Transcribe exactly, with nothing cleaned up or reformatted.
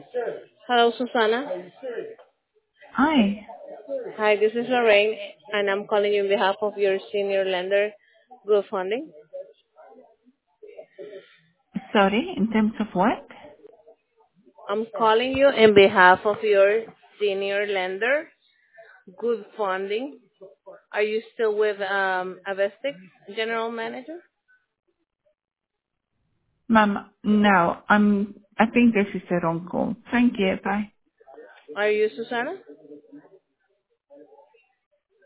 Hello, Susana. Hi. Hi, this is Lorraine, and I'm calling you on behalf of your senior lender, Good Funding. Sorry, in terms of what? I'm calling you on behalf of your senior lender, Good Funding. Are you still with um, Avestic General Manager? Ma'am, no, I'm, I think this is the wrong call. Thank you. Bye. Are you Susana?